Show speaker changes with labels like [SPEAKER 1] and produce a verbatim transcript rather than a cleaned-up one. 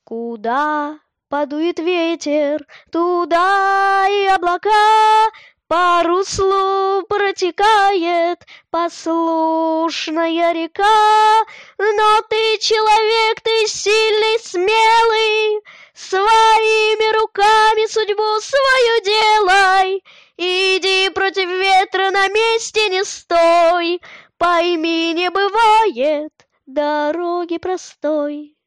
[SPEAKER 1] Куда подует ветер, туда и облака по руслу протекает послушная река. Но ты человек, ты сильный, смелый, своими руками судьбу свою делай. Иди против ветра, на месте не стой, пойми, не бывает дороги простой.